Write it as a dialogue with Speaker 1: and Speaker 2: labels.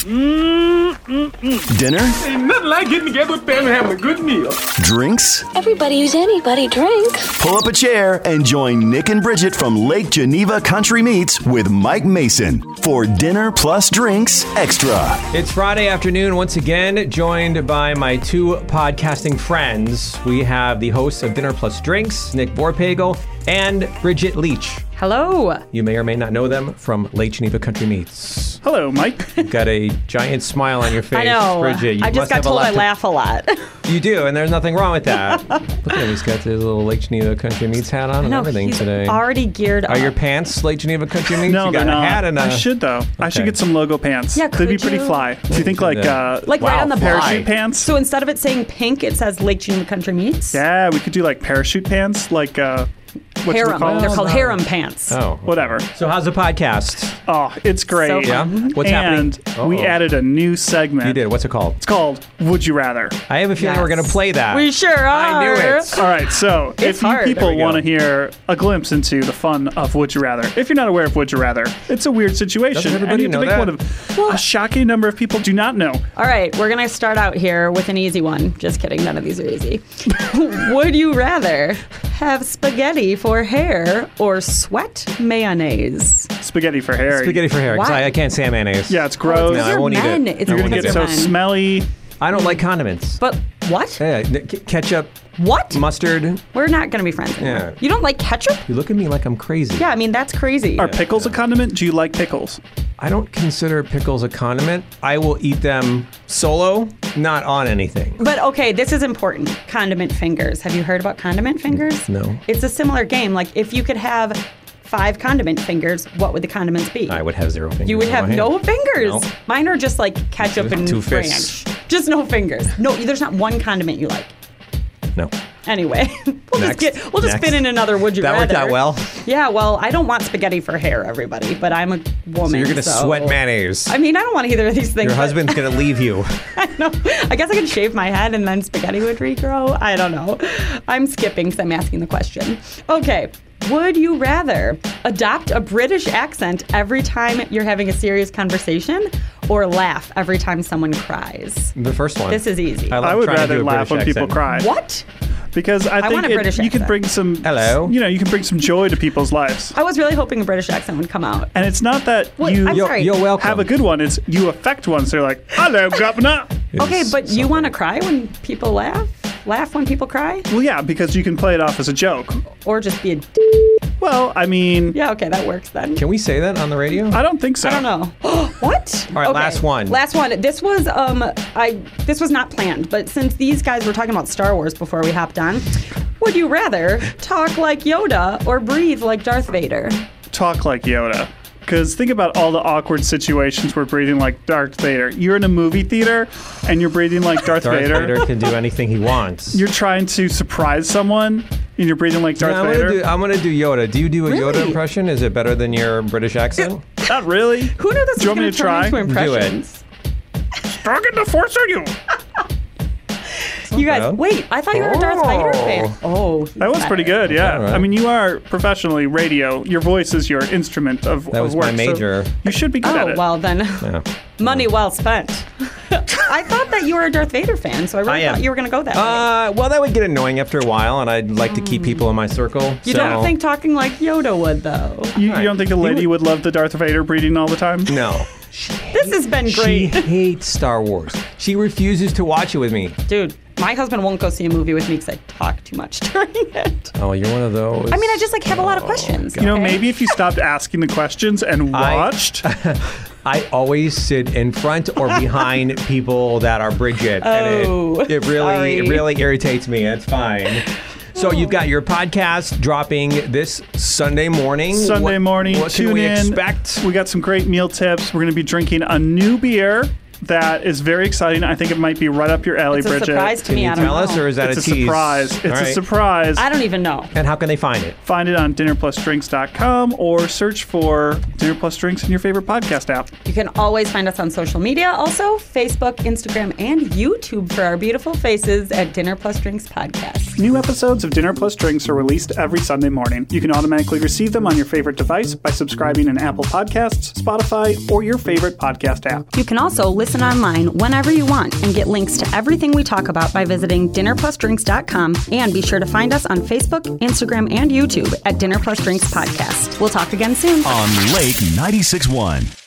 Speaker 1: Dinner?
Speaker 2: Ain't nothing like getting together with family and having a good meal.
Speaker 1: Drinks?
Speaker 3: Everybody who's anybody drinks.
Speaker 1: Pull up a chair and join Nick and Bridget from Lake Geneva Country Meats with Mike Mason for Dinner Plus Drinks Extra.
Speaker 4: It's Friday afternoon once again, joined by my two podcasting friends. We have the hosts of Dinner Plus Drinks, Nick Vorpagel and Bridget Leach.
Speaker 5: Hello.
Speaker 4: You may or may not know them from Lake Geneva Country Meats.
Speaker 6: Hello, Mike.
Speaker 4: You've got a giant smile on your face,
Speaker 5: I know.
Speaker 4: Bridget. You
Speaker 5: I just
Speaker 4: must
Speaker 5: got
Speaker 4: have a
Speaker 5: told
Speaker 4: lot
Speaker 5: I laugh a lot.
Speaker 4: You do, and there's nothing wrong with that. Look at him, he's got his little Lake Geneva Country Meats hat on and
Speaker 5: No,
Speaker 4: everything
Speaker 5: he's
Speaker 4: today.
Speaker 5: already geared up.
Speaker 4: Are your pants Lake Geneva Country Meats?
Speaker 6: No,
Speaker 4: you
Speaker 6: they're
Speaker 4: got a
Speaker 6: not.
Speaker 4: hat and a...
Speaker 6: I should, though. I should
Speaker 4: Okay.
Speaker 6: get some logo pants.
Speaker 5: Yeah,
Speaker 6: They'd be
Speaker 5: could
Speaker 6: pretty
Speaker 5: you?
Speaker 6: fly. Do you think like
Speaker 5: Like right on the
Speaker 6: parachute
Speaker 5: back.
Speaker 6: pants?
Speaker 5: So instead of it saying pink, it says Lake Geneva Country Meats.
Speaker 6: Yeah, we could do like parachute pants, like
Speaker 5: Harem. They're called harem pants.
Speaker 4: Oh.
Speaker 6: Whatever.
Speaker 4: So how's the podcast?
Speaker 6: Oh, it's great.
Speaker 5: So
Speaker 4: Yeah?
Speaker 5: fun.
Speaker 4: What's
Speaker 6: and
Speaker 4: happening?
Speaker 6: we
Speaker 4: Uh-oh.
Speaker 6: added a new segment.
Speaker 4: You did. What's it called?
Speaker 6: It's called Would You Rather.
Speaker 4: I have a feeling we're going to play that.
Speaker 5: We sure are.
Speaker 4: I knew it.
Speaker 6: All right, so
Speaker 5: It's
Speaker 6: if you
Speaker 5: hard.
Speaker 6: people
Speaker 4: There we go.
Speaker 6: want to hear a glimpse into the fun of Would You Rather, if you're not aware of Would You Rather, it's a weird situation.
Speaker 4: Doesn't everybody
Speaker 6: and you
Speaker 4: know
Speaker 6: have to
Speaker 4: that?
Speaker 6: pick one of a shocking number of people do not know.
Speaker 5: All right, we're going to start out here with an easy one. Just kidding, none of these are easy. Would you rather have spaghetti for hair or sweat mayonnaise?
Speaker 6: Spaghetti for hair.
Speaker 4: Spaghetti for hair, because
Speaker 5: Why?
Speaker 4: I can't stand mayonnaise.
Speaker 6: Yeah, it's gross.
Speaker 4: No, I
Speaker 5: You're
Speaker 4: won't eat
Speaker 5: men.
Speaker 4: it.
Speaker 5: It's
Speaker 6: You're
Speaker 4: I
Speaker 6: going to
Speaker 4: won't
Speaker 6: get
Speaker 4: eat
Speaker 6: so
Speaker 4: it.
Speaker 5: men.
Speaker 6: smelly.
Speaker 4: I don't like condiments.
Speaker 5: But what?
Speaker 4: Yeah, ketchup,
Speaker 5: What?
Speaker 4: mustard.
Speaker 5: We're not going to be friends anymore.
Speaker 4: Yeah.
Speaker 5: You don't like ketchup?
Speaker 4: You look at me like I'm crazy.
Speaker 5: Yeah, I mean, that's crazy.
Speaker 6: Are pickles a condiment? Do you like pickles?
Speaker 4: I don't consider pickles a condiment. I will eat them solo, not on anything.
Speaker 5: But okay, this is important. Condiment fingers. Have you heard about condiment fingers?
Speaker 4: No.
Speaker 5: It's a similar game. Like if you could have 5 condiment fingers, what would the condiments be?
Speaker 4: I would have 0 fingers.
Speaker 5: You would
Speaker 4: on
Speaker 5: have
Speaker 4: my hand.
Speaker 5: no fingers.
Speaker 4: No.
Speaker 5: Mine are just like ketchup and
Speaker 4: Two fists.
Speaker 5: ranch. Just no fingers. No, there's not one condiment you like.
Speaker 4: No.
Speaker 5: Anyway, we'll
Speaker 4: Next.
Speaker 5: just fit in another would you
Speaker 4: That
Speaker 5: rather.
Speaker 4: worked out well.
Speaker 5: Yeah, well, I don't want spaghetti for hair, everybody, but I'm a woman.
Speaker 4: So you're going to sweat mayonnaise.
Speaker 5: I mean, I don't want either of these things.
Speaker 4: Your
Speaker 5: but-
Speaker 4: husband's going to leave you.
Speaker 5: I know. I guess I could shave my head and then spaghetti would regrow. I don't know. I'm skipping because I'm asking the question. Okay. Would you rather adopt a British accent every time you're having a serious conversation or laugh every time someone cries?
Speaker 4: The first one.
Speaker 5: This is easy.
Speaker 4: love
Speaker 6: I would
Speaker 4: trying to
Speaker 6: rather
Speaker 4: do a
Speaker 6: laugh when
Speaker 4: British
Speaker 6: people
Speaker 4: accent.
Speaker 6: cry.
Speaker 5: What?
Speaker 6: Because I think
Speaker 5: want a British
Speaker 6: you can
Speaker 5: accent.
Speaker 6: bring some.
Speaker 4: Hello?
Speaker 6: You can bring some joy to people's lives.
Speaker 5: I was really hoping a British accent would come out.
Speaker 6: And it's not that
Speaker 5: What?
Speaker 6: you
Speaker 5: I'm sorry.
Speaker 4: You're welcome.
Speaker 6: have a good one. It's you affect one. So you're like, hello, governor.
Speaker 4: It
Speaker 5: Okay,
Speaker 4: is
Speaker 5: but you
Speaker 4: something.
Speaker 5: want to cry when people laugh? Laugh when people cry?
Speaker 6: Well, yeah, because you can play it off as a joke.
Speaker 5: Or just be a
Speaker 6: Well, I mean,
Speaker 5: Yeah, okay, that works then.
Speaker 4: Can we say that on the radio?
Speaker 6: I don't think so.
Speaker 5: I don't know. What?
Speaker 4: All right, last one.
Speaker 5: Last one. This was this was not planned, but since these guys were talking about Star Wars before we hopped on, would you rather talk like Yoda or breathe like Darth Vader?
Speaker 6: Talk like Yoda. Because think about all the awkward situations where breathing like Darth Vader. You're in a movie theater and you're breathing like Darth
Speaker 4: Vader can do anything he wants.
Speaker 6: You're trying to surprise someone and you're breathing like Darth
Speaker 4: I'm
Speaker 6: Vader.
Speaker 4: gonna do Yoda. Do you do a Yoda
Speaker 5: Really?
Speaker 4: impression? Is it better than your British accent?
Speaker 6: Not really.
Speaker 5: Who knew this
Speaker 6: Do you
Speaker 5: was
Speaker 6: want me
Speaker 5: going
Speaker 6: to
Speaker 5: to turn
Speaker 6: try?
Speaker 5: into
Speaker 4: Do it.
Speaker 5: impressions?
Speaker 6: Strong in the force are you?
Speaker 5: You guys,
Speaker 4: bad.
Speaker 5: wait, I thought you were a Darth Vader fan. Oh,
Speaker 6: That was pretty good, yeah.
Speaker 4: All right.
Speaker 6: I mean, you are professionally radio. Your voice is your instrument of
Speaker 4: That was
Speaker 6: of work.
Speaker 4: my major.
Speaker 6: So you should be good at
Speaker 5: Oh,
Speaker 6: it.
Speaker 5: well then,
Speaker 4: Yeah.
Speaker 5: money well spent. I thought that you were a Darth Vader fan, so I really
Speaker 4: I am.
Speaker 5: thought you were going to go that way.
Speaker 4: Well, that would get annoying after a while, and I'd like to keep people in my circle.
Speaker 5: You
Speaker 4: so-
Speaker 5: don't think talking like Yoda would, though?
Speaker 6: You don't think a lady would love the Darth Vader breeding all the time?
Speaker 4: No.
Speaker 5: This has been
Speaker 4: She
Speaker 5: great.
Speaker 4: hates Star Wars. She refuses to watch it with me.
Speaker 5: Dude, my husband won't go see a movie with me because I talk too much during it.
Speaker 4: Oh, you're one of those.
Speaker 5: I mean, I just have a lot of questions.
Speaker 6: You know,
Speaker 5: okay?
Speaker 6: maybe if you stopped asking the questions and watched.
Speaker 4: I always sit in front or behind people that are Bridget.
Speaker 5: Oh,
Speaker 4: and it
Speaker 5: sorry.
Speaker 4: really irritates me. It's fine. So you've got your podcast dropping this Sunday morning.
Speaker 6: Sunday morning.
Speaker 4: What
Speaker 6: Tune
Speaker 4: can we
Speaker 6: in.
Speaker 4: expect?
Speaker 6: We got some great meal tips. We're going to be drinking a new beer that is very exciting. I think it might be right up your alley,
Speaker 5: It's a
Speaker 6: Bridget.
Speaker 5: surprise to
Speaker 4: Can
Speaker 5: me.
Speaker 4: you
Speaker 5: I don't
Speaker 4: tell
Speaker 5: know.
Speaker 4: us, or is that
Speaker 6: It's
Speaker 4: a
Speaker 6: a
Speaker 4: tease?
Speaker 6: surprise. It's
Speaker 4: All
Speaker 6: a
Speaker 4: right.
Speaker 6: surprise.
Speaker 5: I don't even know.
Speaker 4: And how can they find it?
Speaker 6: Find it on dinnerplusdrinks.com or search for Dinner Plus Drinks in your favorite podcast app.
Speaker 5: You can always find us on social media, also Facebook, Instagram, and YouTube for our beautiful faces at Dinner Plus Drinks Podcast.
Speaker 6: New episodes of Dinner Plus Drinks are released every Sunday morning. You can automatically receive them on your favorite device by subscribing in Apple Podcasts, Spotify, or your favorite podcast app.
Speaker 5: You can also listen online whenever you want and get links to everything we talk about by visiting dinnerplusdrinks.com, and be sure to find us on Facebook, Instagram, and YouTube at Dinner Plus Drinks Podcast. We'll talk again soon.
Speaker 1: On Lake 96.1.